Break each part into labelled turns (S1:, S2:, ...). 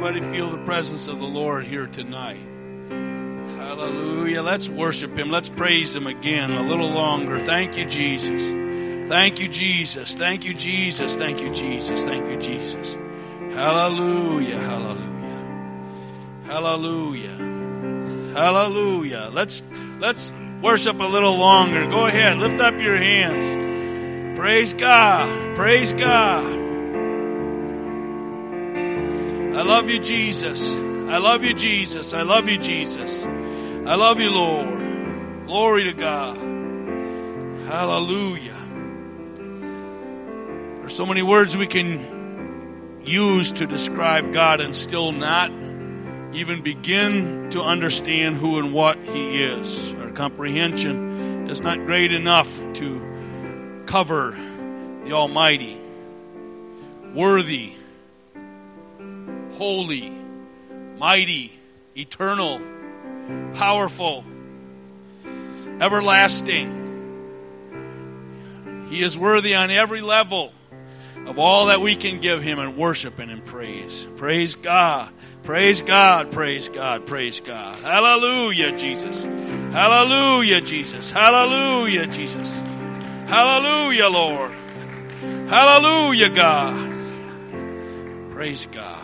S1: anybody feel the presence of the Lord here tonight? Hallelujah. Let's worship Him. Let's praise Him again a little longer. Thank you, Jesus. Thank you, Jesus. Thank you, Jesus. Thank you, Jesus. Thank you, Jesus. Hallelujah. Hallelujah. Hallelujah. Hallelujah. Let's worship a little longer. Go ahead. Lift up your hands. Praise God. Praise God. I love you, Jesus. I love you, Jesus. I love you, Jesus. I love you, Lord. Glory to God. Hallelujah. There's so many words we can use to describe God and still not even begin to understand who and what He is. Our comprehension is not great enough to cover the Almighty, worthy, holy, mighty, eternal, powerful, everlasting. He is worthy on every level of all that we can give Him in worship and in praise. Praise God. Praise God. Praise God. Praise God. Hallelujah, Jesus. Hallelujah, Jesus. Hallelujah, Jesus. Hallelujah, Lord. Hallelujah, God. Praise God.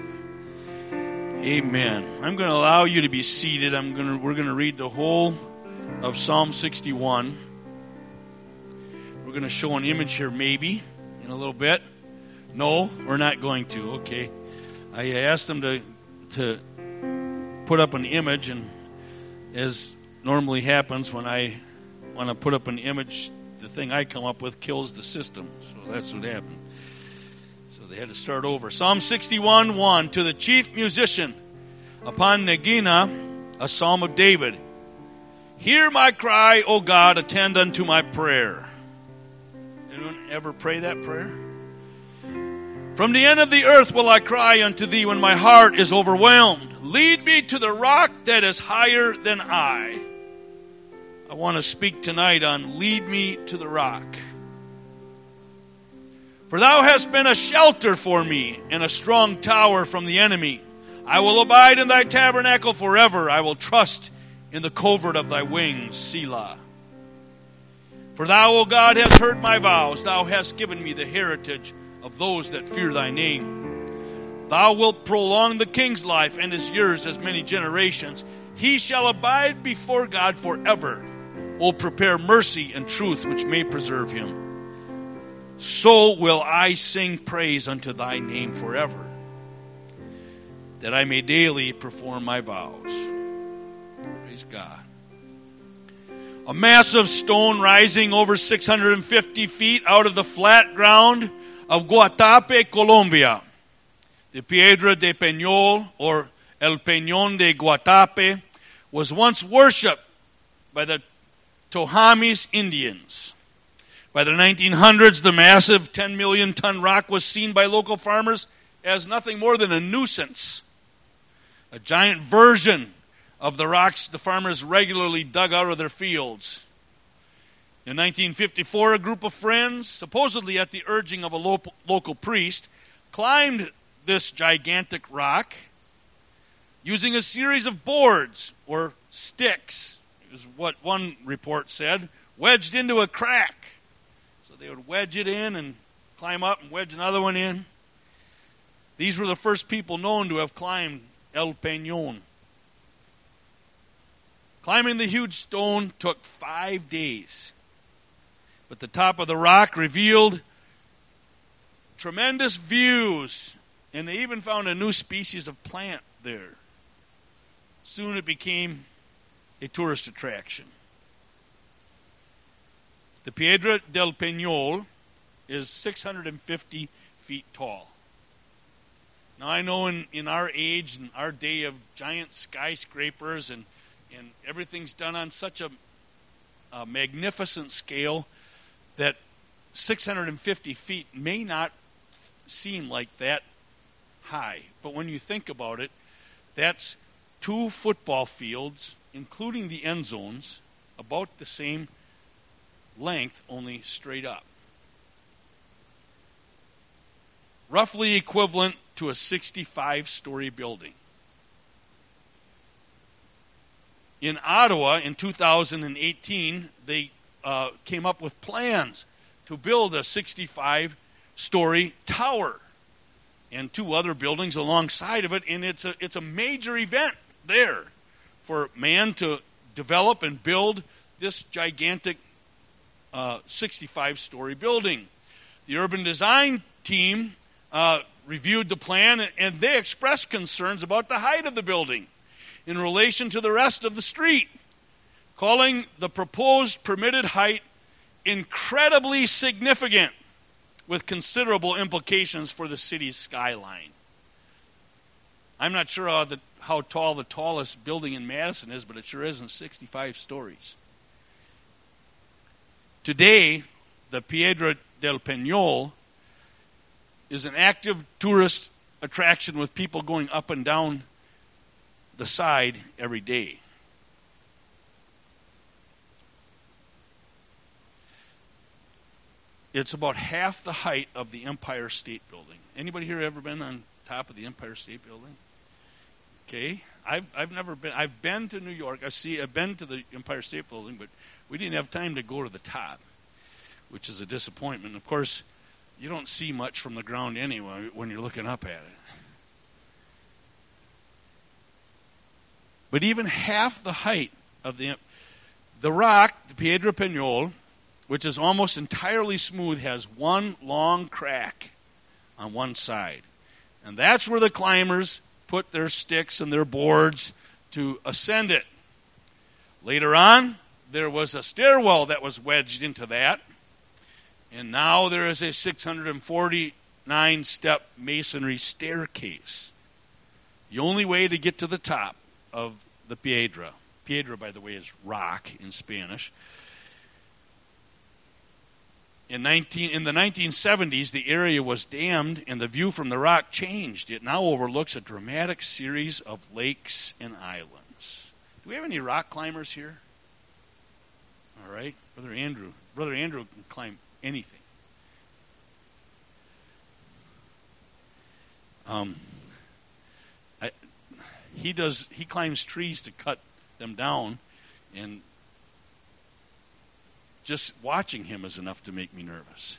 S1: Amen. I'm going to allow you to be seated. We're going to read the whole of Psalm 61. We're going to show an image here maybe in a little bit. No, we're not going to. Okay. I asked them to put up an image, and as normally happens when I want to put up an image, the thing I come up with kills the system. So that's what happened. So they had to start over. Psalm 61:1, to the chief musician, upon Negina, a psalm of David. Hear my cry, O God, attend unto my prayer. Anyone ever pray that prayer? From the end of the earth will I cry unto thee when my heart is overwhelmed. Lead me to the rock that is higher than I. I want to speak tonight on lead me to the rock. For thou hast been a shelter for me and a strong tower from the enemy. I will abide in thy tabernacle forever. I will trust in the covert of thy wings, Selah. For thou, O God, hast heard my vows. Thou hast given me the heritage of those that fear thy name. Thou wilt prolong the king's life, and his years as many generations. He shall abide before God forever. O prepare mercy and truth, which may preserve him. So will I sing praise unto thy name forever, that I may daily perform my vows. Praise God. A massive stone rising over 650 feet out of the flat ground of Guatape, Colombia. The Piedra de Peñol, or El Peñón de Guatape, was once worshipped by the Tohamis Indians. By the 1900s, the massive 10 million ton rock was seen by local farmers as nothing more than a nuisance. A giant version of the rocks the farmers regularly dug out of their fields. In 1954, a group of friends, supposedly at the urging of a local priest, climbed this gigantic rock using a series of boards or sticks, is what one report said, wedged into a crack. So they would wedge it in and climb up and wedge another one in. These were the first people known to have climbed El Peñón. Climbing the huge stone took 5 days. But the top of the rock revealed tremendous views, and they even found a new species of plant there. Soon it became a tourist attraction. The Piedra del Peñol is 650 feet tall. Now I know in our age, in our day of giant skyscrapers and everything's done on such a magnificent scale that 650 feet may not seem like that high. But when you think about it, that's 2 football fields, including the end zones, about the same length, only straight up. Roughly equivalent to a 65-story building. In Ottawa in 2018, they came up with plans to build a 65-story tower and 2 other buildings alongside of it, and it's a major event there for man to develop and build this gigantic 65-story building. The urban design team reviewed the plan, and they expressed concerns about the height of the building in relation to the rest of the street, calling the proposed permitted height incredibly significant with considerable implications for the city's skyline. I'm not sure how tall the tallest building in Madison is, but it sure isn't 65 stories. Today, the Piedra del Peñol is an active tourist attraction with people going up and down the side every day. It's about half the height of the Empire State Building. Anybody here ever been on top of the Empire State Building? Okay, I've never been. I've been to New York. I've been to the Empire State Building, but we didn't have time to go to the top, which is a disappointment. Of course, you don't see much from the ground anyway when you're looking up at it. But even half the height of the rock, the Piedra Peñol, which is almost entirely smooth, has one long crack on one side. And that's where the climbers put their sticks and their boards to ascend it. Later on, there was a stairwell that was wedged into that. And now there is a 649-step masonry staircase. The only way to get to the top of the Piedra. Piedra, by the way, is rock in Spanish. In the 1970s, the area was dammed, and the view from the rock changed. It now overlooks a dramatic series of lakes and islands. Do we have any rock climbers here? All right. Brother Andrew can climb anything. He climbs trees to cut them down, and just watching him is enough to make me nervous.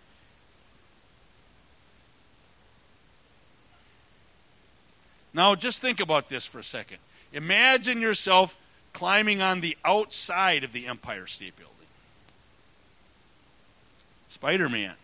S1: Now, just think about this for a second. Imagine yourself climbing on the outside of the Empire State Building. Spider-Man.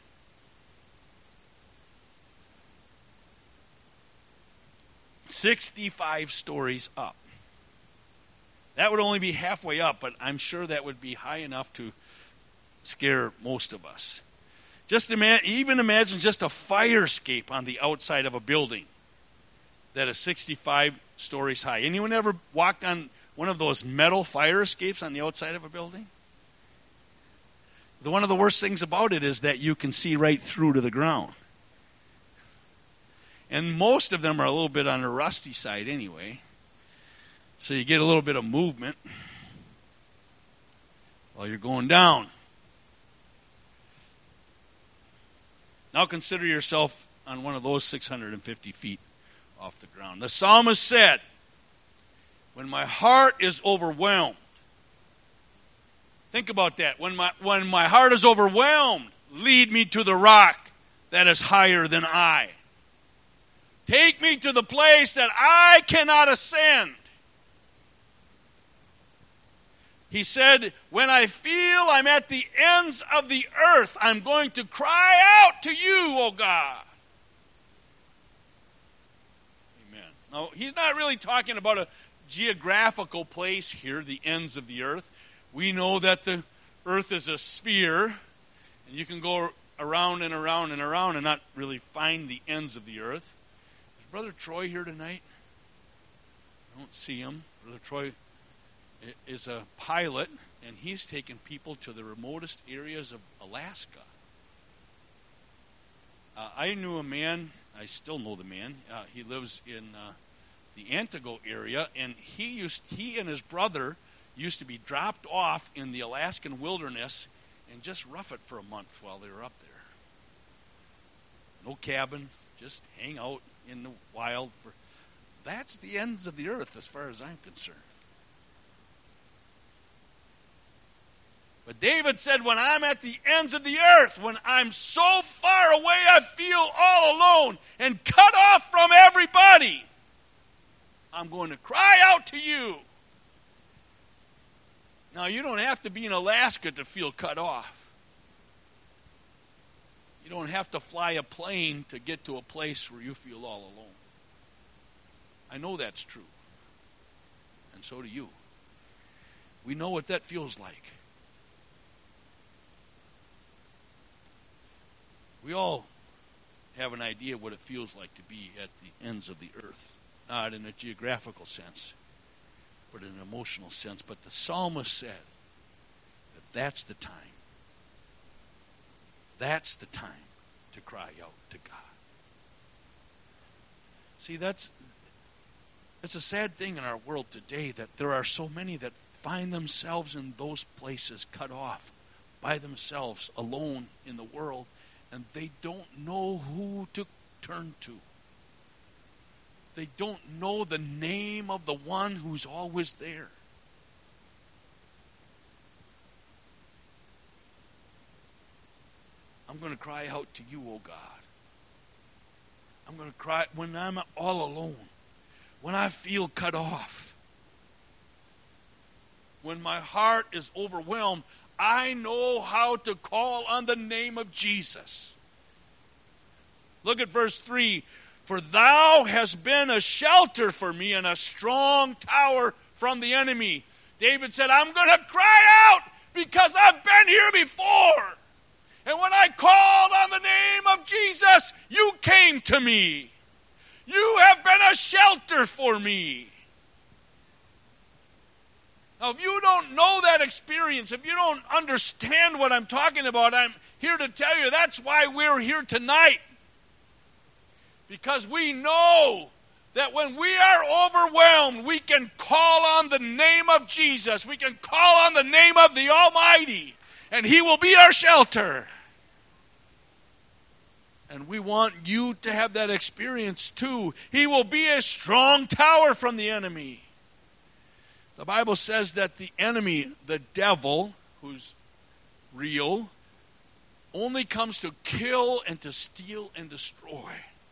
S1: "65 stories up. That would only be halfway up, but I'm sure that would be high enough to scare most of us. Just imagine just a fire escape on the outside of a building that is 65 stories high. Anyone ever walked on one of those metal fire escapes on the outside of a building? One of the worst things about it is that you can see right through to the ground. And most of them are a little bit on the rusty side anyway. So you get a little bit of movement while you're going down. Now consider yourself on one of those 650 feet off the ground. The psalmist said, "When my heart is overwhelmed," think about that. When my heart is overwhelmed, lead me to the rock that is higher than I. Take me to the place that I cannot ascend. He said, when I feel I'm at the ends of the earth, I'm going to cry out to you, O God. Amen. Now, he's not really talking about a geographical place here, the ends of the earth. We know that the earth is a sphere, and you can go around and around and around and not really find the ends of the earth. Is Brother Troy here tonight? I don't see him. Brother Troy is a pilot, and he's taken people to the remotest areas of Alaska. I knew a man, I still know the man, he lives in the Antigo area, and he and his brother used to be dropped off in the Alaskan wilderness and just rough it for a month while they were up there. No cabin, just hang out in the wild. That's the ends of the earth as far as I'm concerned. But David said, when I'm at the ends of the earth, when I'm so far away I feel all alone and cut off from everybody, I'm going to cry out to you. Now, you don't have to be in Alaska to feel cut off. You don't have to fly a plane to get to a place where you feel all alone. I know that's true. And so do you. We know what that feels like. We all have an idea what it feels like to be at the ends of the earth. Not in a geographical sense, but in an emotional sense. But the psalmist said that that's the time. That's the time to cry out to God. See, that's a sad thing in our world today, that there are so many that find themselves in those places, cut off by themselves, alone in the world, and they don't know who to turn to. They don't know the name of the one who's always there. I'm going to cry out to you, oh God. I'm going to cry when I'm all alone, when I feel cut off, when my heart is overwhelmed. I know how to call on the name of Jesus. Look at verse 3. For thou hast been a shelter for me and a strong tower from the enemy. David said, I'm going to cry out because I've been here before. And when I called on the name of Jesus, you came to me. You have been a shelter for me. Now, if you don't know that experience, if you don't understand what I'm talking about, I'm here to tell you that's why we're here tonight. Because we know that when we are overwhelmed, we can call on the name of Jesus. We can call on the name of the Almighty, and He will be our shelter. And we want you to have that experience too. He will be a strong tower from the enemy. The Bible says that the enemy, the devil, who's real, only comes to kill and to steal and destroy.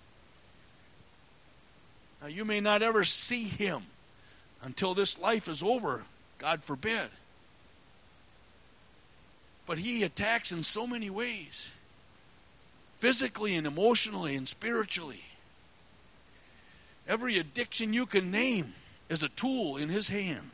S1: Now, you may not ever see him until this life is over, God forbid. But he attacks in so many ways, physically and emotionally and spiritually. Every addiction you can name is a tool in his hand.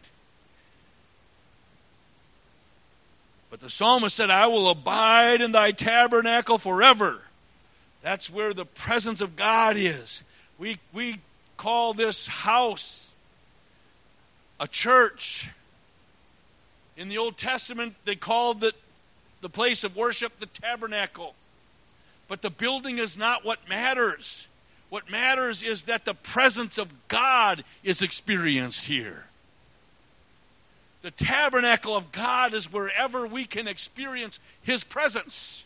S1: But the psalmist said, I will abide in thy tabernacle forever. That's where the presence of God is. We call this house a church. In the Old Testament, they called it the place of worship the tabernacle. But the building is not what matters. What matters is that the presence of God is experienced here. The tabernacle of God is wherever we can experience His presence.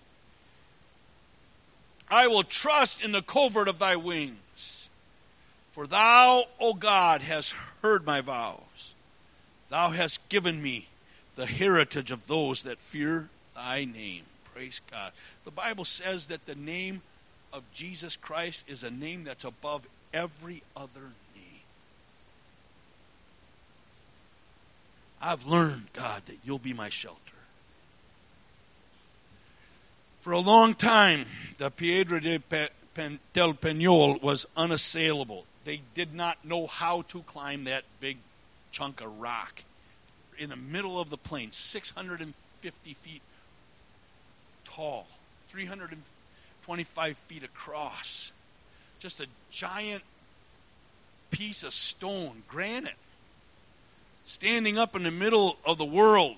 S1: I will trust in the covert of thy wings. For thou, O God, hast heard my vows. Thou hast given me the heritage of those that fear thy name. Praise God. The Bible says that the name of Jesus Christ is a name that's above every other name. I've learned, God, that you'll be my shelter. For a long time, the Piedra del Peñol was unassailable. They did not know how to climb that big chunk of rock in the middle of the plain, 650 feet tall, 325 feet across. Just a giant piece of stone, granite, standing up in the middle of the world.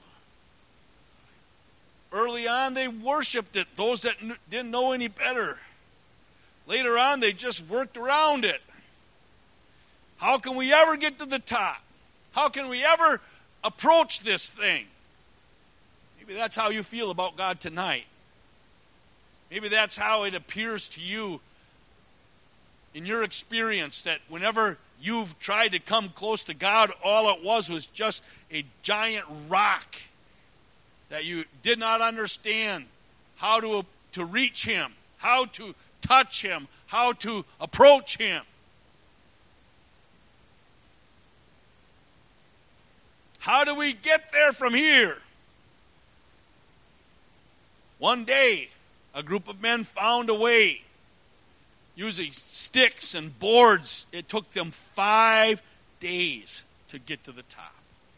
S1: Early on, they worshipped it, those that didn't know any better. Later on, they just worked around it. How can we ever get to the top? How can we ever approach this thing? Maybe that's how you feel about God tonight. Maybe that's how it appears to you in your experience that whenever you've tried to come close to God, all it was just a giant rock that you did not understand how to reach Him, how to touch Him, how to approach Him? How do we get there from here? One day, a group of men found a way. Using sticks and boards, it took them 5 days to get to the top.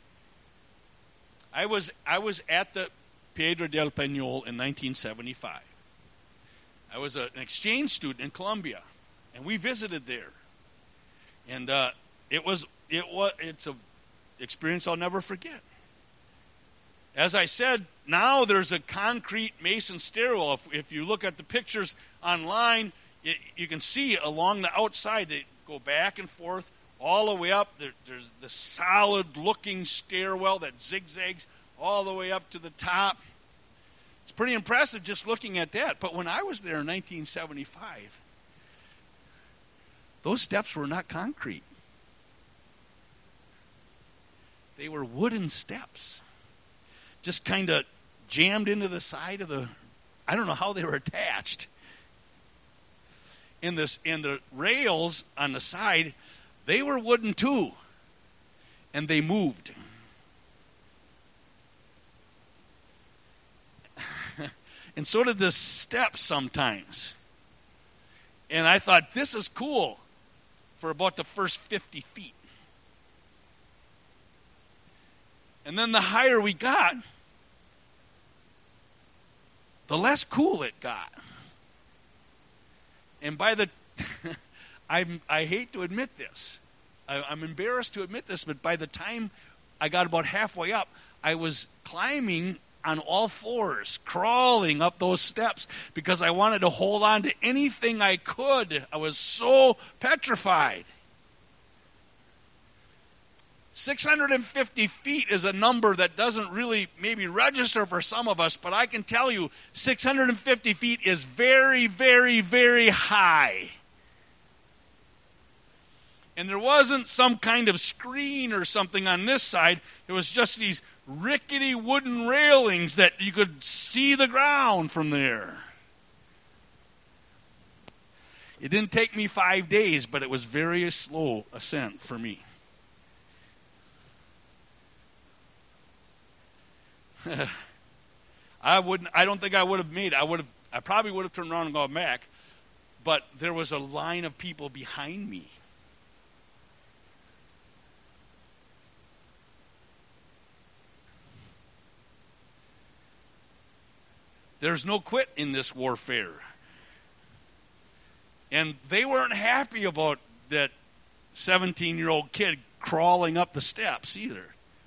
S1: I was at the Piedra del Peñol in 1975. I was an exchange student in Colombia, and we visited there. And it's an experience I'll never forget. As I said, now there's a concrete mason stairwell. If you look at the pictures online, you can see along the outside, they go back and forth all the way up. There's the solid-looking stairwell that zigzags all the way up to the top. It's pretty impressive just looking at that. But when I was there in 1975, those steps were not concrete. They were wooden steps, just kind of jammed into the side of the, I don't know how they were attached. And the rails on the side, they were wooden too, and they moved. And so did the steps sometimes. And I thought, this is cool for about the first 50 feet. And then the higher we got, the less cool it got. And by the, I hate to admit this. I'm embarrassed to admit this, but by the time I got about halfway up, I was climbing on all fours, crawling up those steps because I wanted to hold on to anything I could. I was so petrified. 650 feet is a number that doesn't really maybe register for some of us, but I can tell you 650 feet is very, very, very high. And there wasn't some kind of screen or something on this side. It was just these rickety wooden railings that you could see the ground from there. It didn't take me 5 days, but it was very slow ascent for me. I don't think I would have made it. I probably would have turned around and gone back, but there was a line of people behind me. There's no quit in this warfare. And they weren't happy about that 17-year-old kid crawling up the steps either.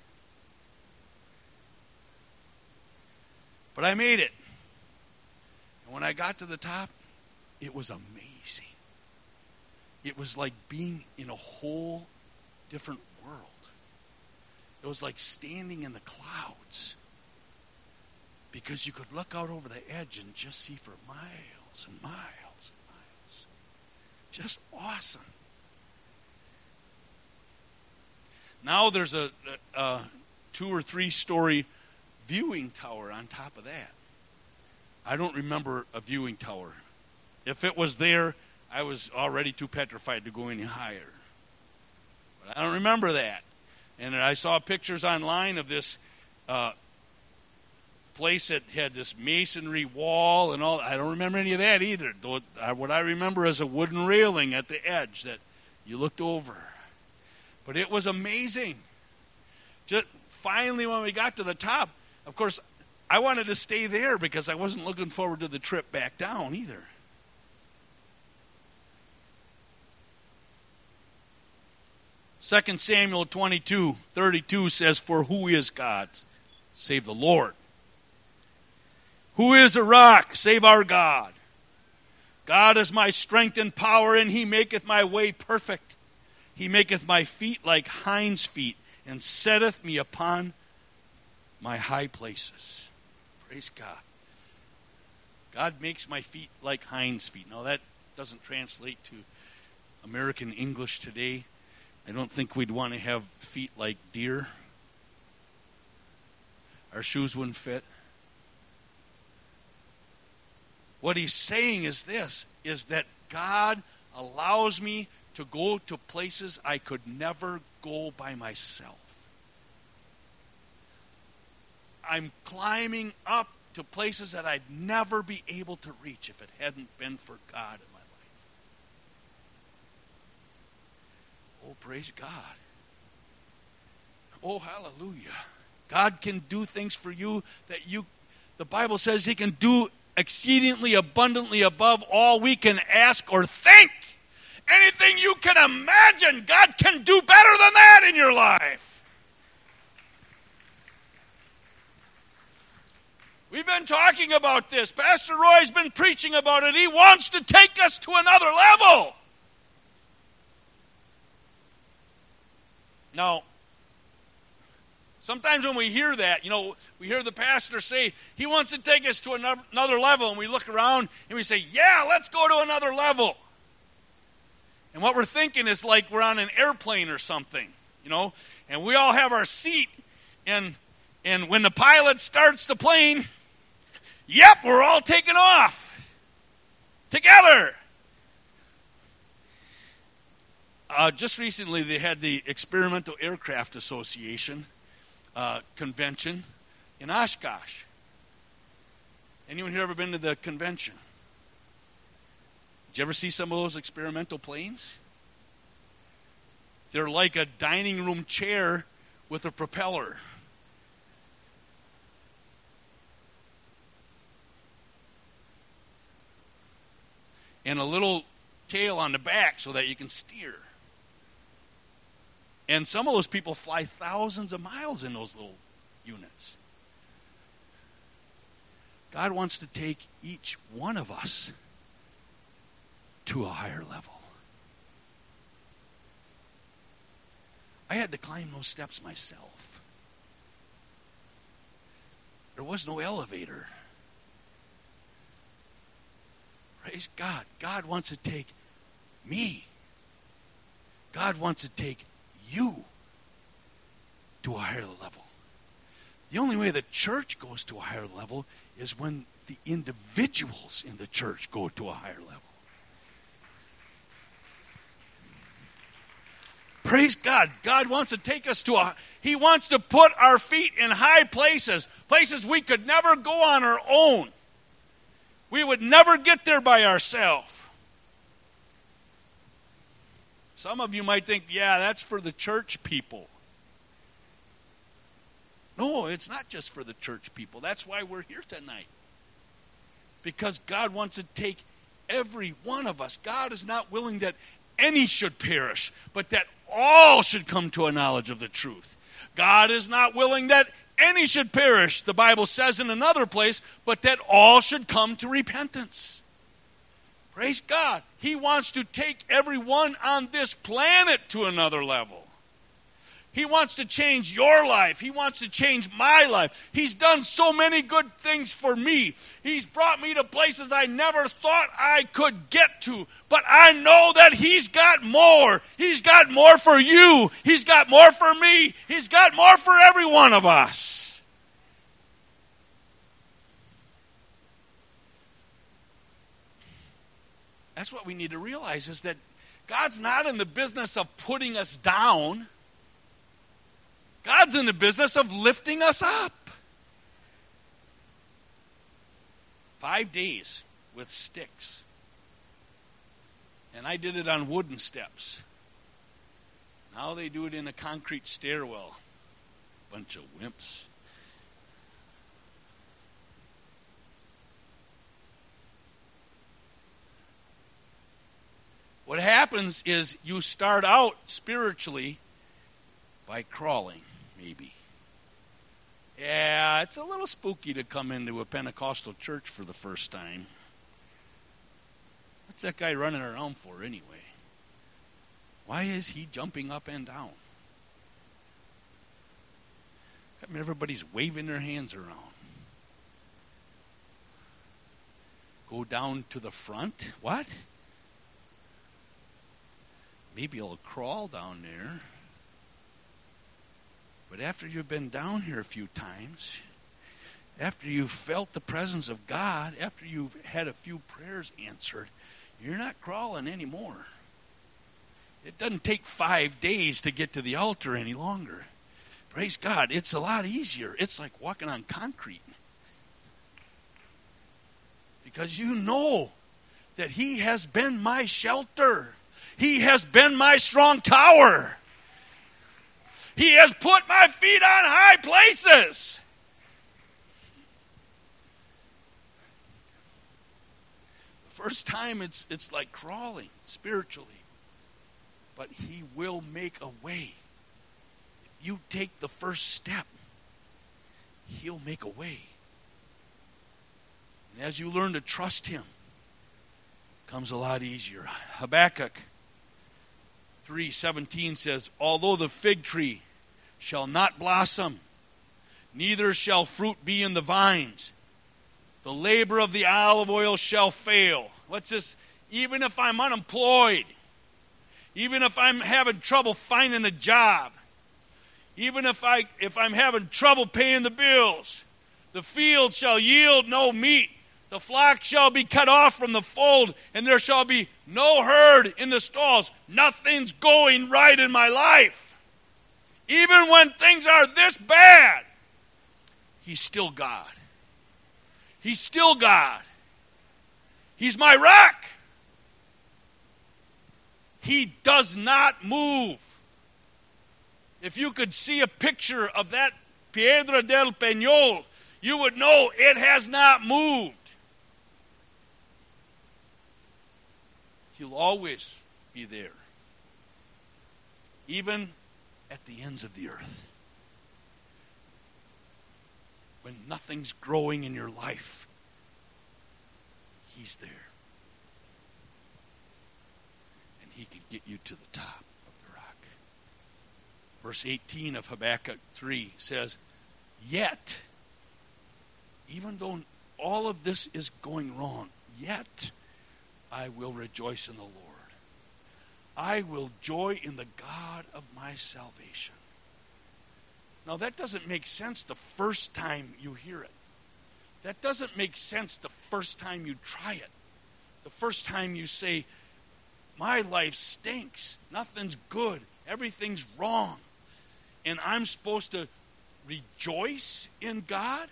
S1: But I made it. And when I got to the top, it was amazing. It was like being in a whole different world. It was like standing in the clouds. Because you could look out over the edge and just see for miles and miles and miles. Just awesome. Now there's a 2 or 3 story viewing tower on top of that. I don't remember a viewing tower. If it was there, I was already too petrified to go any higher. But I don't remember that. And I saw pictures online of this place that had this masonry wall and all. I don't remember any of that either. What I remember is a wooden railing at the edge that you looked over. But it was amazing. Just finally, when we got to the top, of course, I wanted to stay there because I wasn't looking forward to the trip back down either. Second Samuel 22:32 says, "For who is God, save the Lord? Who is a rock, save our God? God is my strength and power, and He maketh my way perfect. He maketh my feet like hinds' feet, and setteth me upon my high places." Praise God. God makes my feet like hinds' feet. Now that doesn't translate to American English today, I don't think we'd want to have feet like deer. Our shoes wouldn't fit. What he's saying is this, is that God allows me to go to places I could never go by myself. I'm climbing up to places that I'd never be able to reach if it hadn't been for God in my life. Oh, praise God. Oh, hallelujah. God can do things for you that the Bible says He can do exceedingly abundantly above all we can ask or think. Anything you can imagine, God can do better than that in your life. We've been talking about this. Pastor Roy's been preaching about it. He wants to take us to another level. Now, sometimes when we hear that, we hear the pastor say, he wants to take us to another level, and we look around and we say, yeah, let's go to another level. And what we're thinking is like we're on an airplane or something, and we all have our seat, and when the pilot starts the plane, yep, we're all taking off together. Just recently, they had the Experimental Aircraft Association convention in Oshkosh. Anyone here ever been to the convention? Did you ever see some of those experimental planes? They're like a dining room chair with a propeller. And a little tail on the back so that you can steer. And some of those people fly thousands of miles in those little units. God wants to take each one of us to a higher level. I had to climb those steps myself. There was no elevator. Praise God. God wants to take me. God wants to take you to a higher level. The only way the church goes to a higher level is when the individuals in the church go to a higher level. Praise God. God wants to take us He wants to put our feet in high places, places we could never go on our own. We would never get there by ourselves. Some of you might think, yeah, that's for the church people. No, it's not just for the church people. That's why we're here tonight. Because God wants to take every one of us. God is not willing that any should perish, but that all should come to a knowledge of the truth. God is not willing that any should perish, the Bible says in another place, but that all should come to repentance. Praise God. He wants to take everyone on this planet to another level. He wants to change your life. He wants to change my life. He's done so many good things for me. He's brought me to places I never thought I could get to. But I know that He's got more. He's got more for you. He's got more for me. He's got more for every one of us. That's what we need to realize, is that God's not in the business of putting us down. God's in the business of lifting us up. 5 days with sticks. And I did it on wooden steps. Now they do it in a concrete stairwell. Bunch of wimps. What happens is you start out spiritually by crawling, maybe. Yeah, it's a little spooky to come into a Pentecostal church for the first time. What's that guy running around for anyway? Why is he jumping up and down? I mean, everybody's waving their hands around. Go down to the front? What? maybe you'll crawl down there. But after you've been down here a few times, after you've felt the presence of God, after you've had a few prayers answered, you're not crawling anymore. It doesn't take 5 days to get to the altar any longer. Praise God, it's a lot easier. It's like walking on concrete. Because you know that He has been my shelter. He has been my strong tower. He has put my feet on high places. The first time it's like crawling spiritually. But He will make a way. If you take the first step, He'll make a way. And as you learn to trust Him, it comes a lot easier. Habakkuk 3:17 says, although the fig tree shall not blossom, neither shall fruit be in the vines, the labor of the olive oil shall fail. What's this? Even if I'm unemployed, even if I'm having trouble finding a job, even if I'm having trouble paying the bills, the field shall yield no meat, the flock shall be cut off from the fold, and there shall be no herd in the stalls. Nothing's going right in my life. Even when things are this bad, He's still God. He's still God. He's my rock. He does not move. If you could see a picture of that Piedra del Peñol, you would know it has not moved. He'll always be there. Even at the ends of the earth. When nothing's growing in your life, He's there. And He can get you to the top of the rock. Verse 18 of Habakkuk 3 says, yet, even though all of this is going wrong, yet I will rejoice in the Lord. I will joy in the God of my salvation. Now that doesn't make sense the first time you hear it. That doesn't make sense the first time you try it. The first time you say, my life stinks. Nothing's good. Everything's wrong. And I'm supposed to rejoice in God?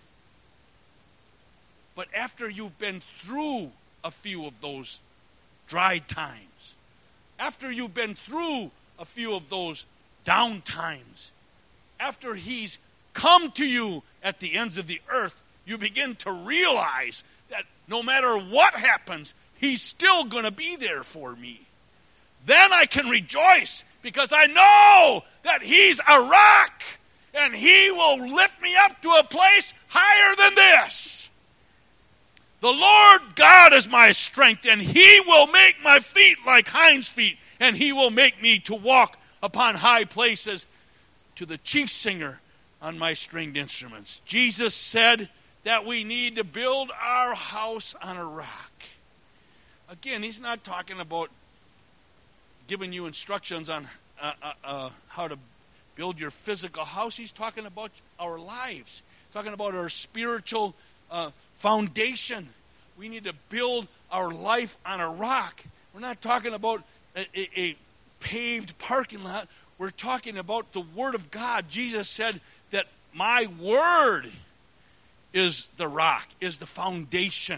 S1: But after you've been through a few of those dry times, after you've been through a few of those down times, after He's come to you at the ends of the earth, you begin to realize that no matter what happens, He's still going to be there for me. Then I can rejoice because I know that He's a rock and He will lift me up to a place higher than this. The Lord God is my strength, and He will make my feet like hinds' feet, and He will make me to walk upon high places, to the chief singer on my stringed instruments. Jesus said that we need to build our house on a rock. Again, He's not talking about giving you instructions on how to build your physical house. He's talking about our lives. He's talking about our spiritual foundation. We need to build our life on a rock. We're not talking about a paved parking lot. We're talking about the Word of God. Jesus said that my Word is the rock, is the foundation.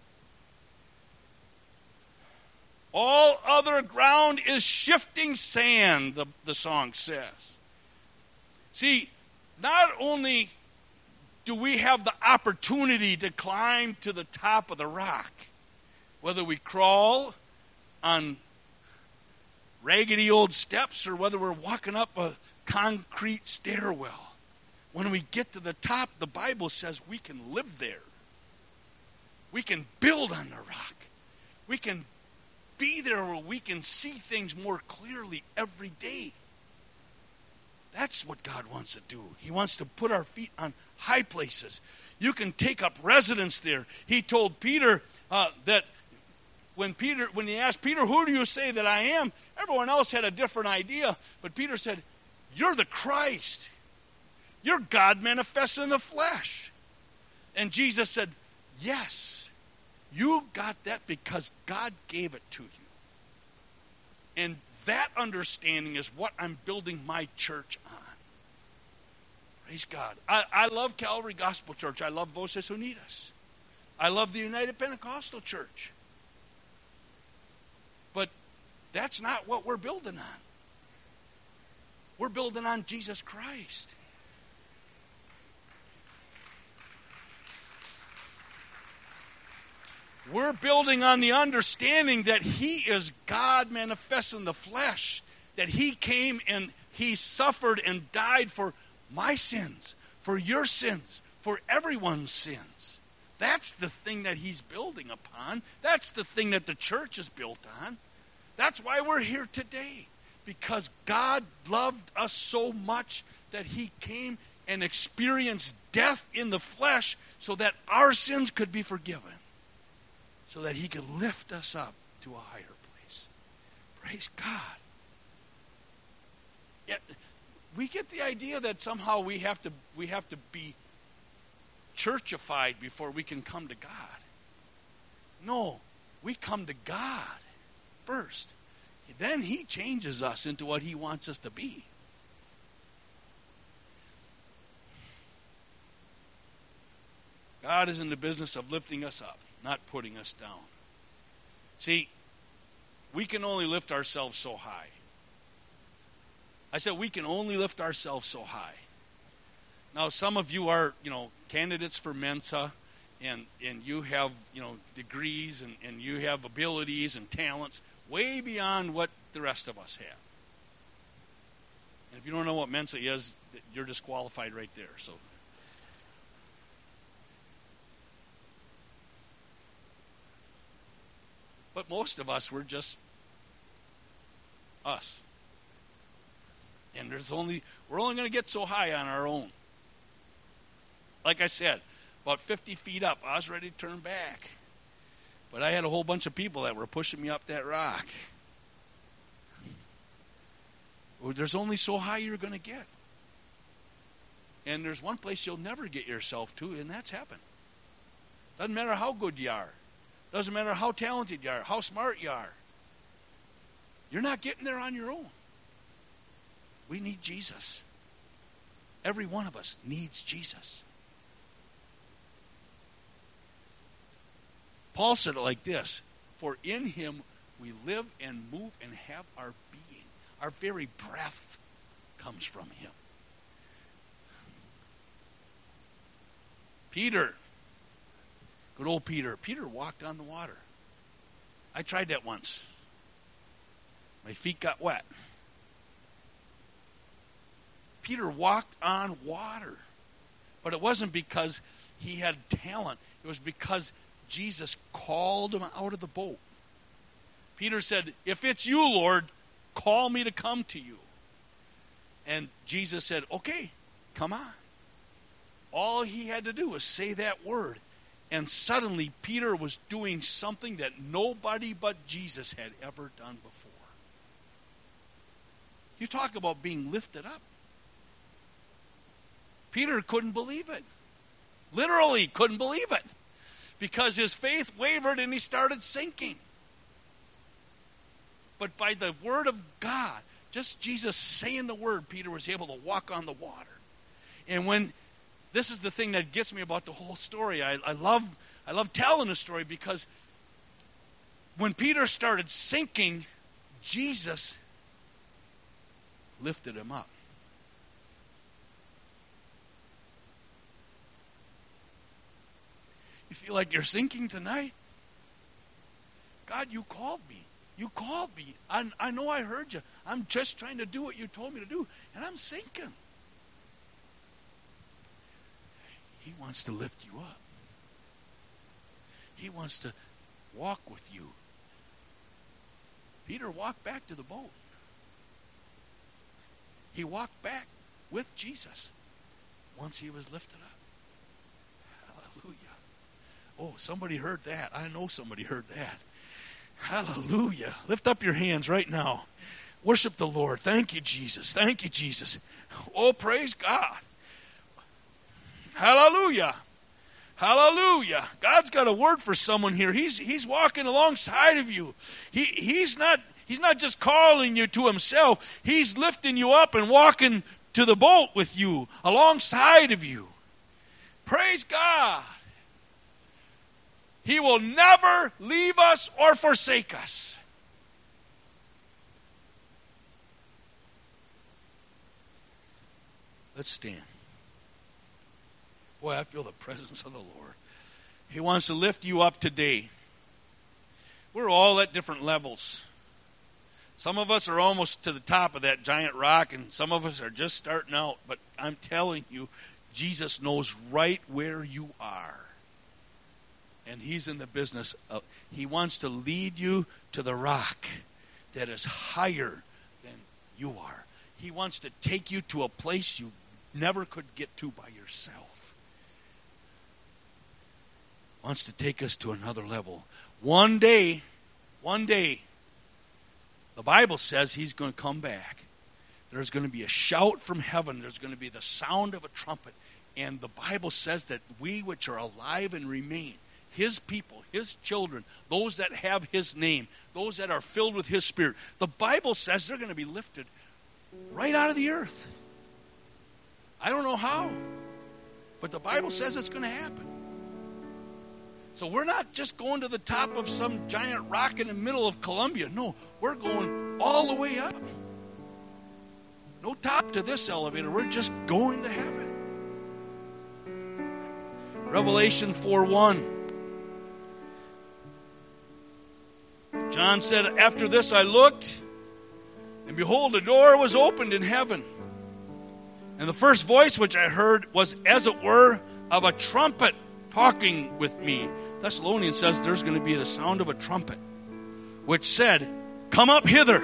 S1: All other ground is shifting sand, the song says. See, not only do we have the opportunity to climb to the top of the rock, whether we crawl on raggedy old steps or whether we're walking up a concrete stairwell. When we get to the top, the Bible says we can live there. We can build on the rock. We can be there where we can see things more clearly every day. That's what God wants to do. He wants to put our feet on high places. You can take up residence there. He told Peter that when he asked Peter, who do you say that I am? Everyone else had a different idea. But Peter said, you're the Christ. You're God manifest in the flesh. And Jesus said, yes, you got that because God gave it to you. And that understanding is what I'm building my church on. Praise God. I love Calvary Gospel Church. I love Voces Unidas. I love the United Pentecostal Church. But that's not what we're building on. We're building on Jesus Christ. We're building on the understanding that He is God manifest in the flesh, that He came and He suffered and died for my sins, for your sins, for everyone's sins. That's the thing that He's building upon. That's the thing that the church is built on. That's why we're here today, because God loved us so much that He came and experienced death in the flesh so that our sins could be forgiven, so that He could lift us up to a higher place. Praise God. Yet we get the idea that somehow we have to be churchified before we can come to God. No, we come to God first. Then He changes us into what He wants us to be. God is in the business of lifting us up, not putting us down. See, we can only lift ourselves so high. I said we can only lift ourselves so high. Now, some of you are, candidates for Mensa, and you have, degrees and you have abilities and talents way beyond what the rest of us have. And if you don't know what Mensa is, you're disqualified right there. So, but most of us, we're just us. And we're only going to get so high on our own. Like I said, about 50 feet up, I was ready to turn back. But I had a whole bunch of people that were pushing me up that rock. Well, there's only so high you're going to get. And there's one place you'll never get yourself to, and that's heaven. Doesn't matter how good you are. Doesn't matter how talented you are, how smart you are. You're not getting there on your own. We need Jesus. Every one of us needs Jesus. Paul said it like this: for in Him we live and move and have our being. Our very breath comes from Him. Peter, good old Peter. Peter walked on the water. I tried that once. My feet got wet. Peter walked on water. But it wasn't because he had talent. It was because Jesus called him out of the boat. Peter said, if it's you, Lord, call me to come to you. And Jesus said, okay, come on. All he had to do was say that word. And suddenly Peter was doing something that nobody but Jesus had ever done before. You talk about being lifted up. Peter couldn't believe it. Literally couldn't believe it. Because his faith wavered and he started sinking. But by the word of God, just Jesus saying the word, Peter was able to walk on the water. And this is the thing that gets me about the whole story. I love telling the story because when Peter started sinking, Jesus lifted him up. You feel like you're sinking tonight? God, you called me. You called me. I know I heard you. I'm just trying to do what you told me to do, and I'm sinking. He wants to lift you up. He wants to walk with you. Peter walked back to the boat. He walked back with Jesus once he was lifted up. Hallelujah. Oh, somebody heard that. I know somebody heard that. Hallelujah. Lift up your hands right now. Worship the Lord. Thank you, Jesus. Thank you, Jesus. Oh, praise God. Hallelujah. Hallelujah. God's got a word for someone here. He's walking alongside of you. He's not just calling you to himself. He's lifting you up and walking to the boat with you, alongside of you. Praise God. He will never leave us or forsake us. Let's stand. Boy, I feel the presence of the Lord. He wants to lift you up today. We're all at different levels. Some of us are almost to the top of that giant rock, and some of us are just starting out. But I'm telling you, Jesus knows right where you are. And he's in the business of, he wants to lead you to the rock that is higher than you are. He wants to take you to a place you never could get to by yourself. Wants to take us to another level. One day, the Bible says he's going to come back. There's going to be a shout from heaven. There's going to be the sound of a trumpet. And the Bible says that we which are alive and remain, his people, his children, those that have his name, those that are filled with his spirit, the Bible says they're going to be lifted right out of the earth. I don't know how, but the Bible says it's going to happen. So we're not just going to the top of some giant rock in the middle of Columbia. No, we're going all the way up. No top to this elevator. We're just going to heaven. Revelation 4:1. John said, after this I looked, and behold, a door was opened in heaven. And the first voice which I heard was as it were of a trumpet talking with me. Thessalonians says there's going to be the sound of a trumpet, which said, come up hither.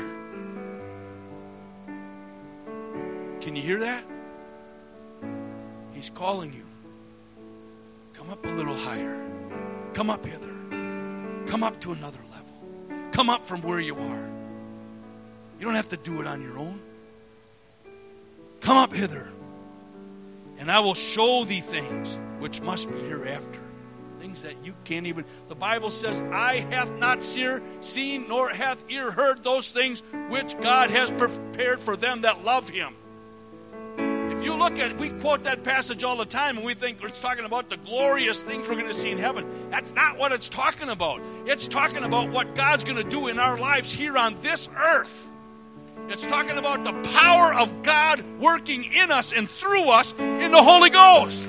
S1: Can you hear that? He's calling you. Come up a little higher. Come up hither. Come up to another level. Come up from where you are. You don't have to do it on your own. Come up hither, and I will show thee things which must be hereafter. Things that you can't even... The Bible says, eye hath not seen, nor hath ear heard those things which God has prepared for them that love him. If you look at, we quote that passage all the time, and we think it's talking about the glorious things we're going to see in heaven. That's not what it's talking about. It's talking about what God's going to do in our lives here on this earth. It's talking about the power of God working in us and through us in the Holy Ghost.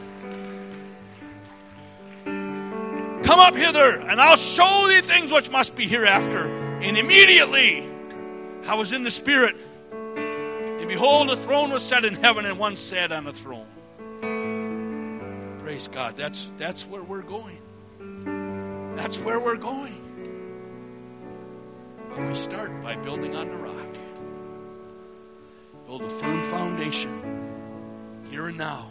S1: Come up hither, and I'll show thee things which must be hereafter. And immediately I was in the Spirit, and behold, a throne was set in heaven, and one sat on the throne. Praise God. That's where we're going. That's where we're going. But we start by building on the rock. Build a firm foundation here and now.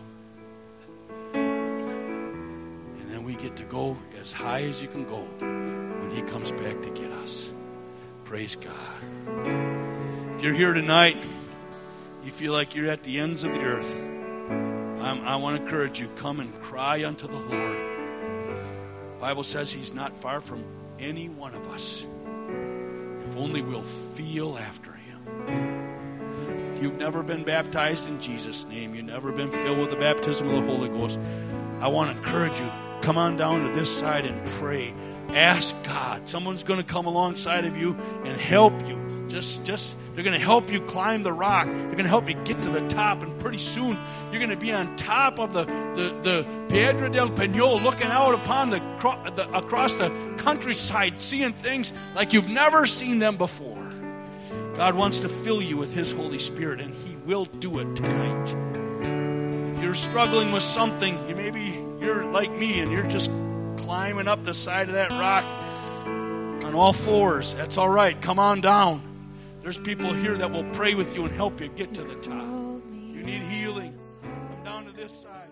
S1: And then we get to go as high as you can go when he comes back to get us. Praise God. If you're here tonight, you feel like you're at the ends of the earth, I want to encourage you, come and cry unto the Lord. The Bible says he's not far from any one of us. If only we'll feel after him. If you've never been baptized in Jesus' name, you've never been filled with the baptism of the Holy Ghost, I want to encourage you, come on down to this side and pray. Ask God. Someone's going to come alongside of you and help you. They're going to help you climb the rock. They're going to help you get to the top, and pretty soon you're going to be on top of the Piedra del Peñol, looking out upon across the countryside, seeing things like you've never seen them before. God wants to fill you with his Holy Spirit, and he will do it tonight. If you're struggling with something, maybe you're like me and you're just climbing up the side of that rock on all fours. That's all right. Come on down. There's people here that will pray with you and help you get to the top. You need healing. Come down to this side.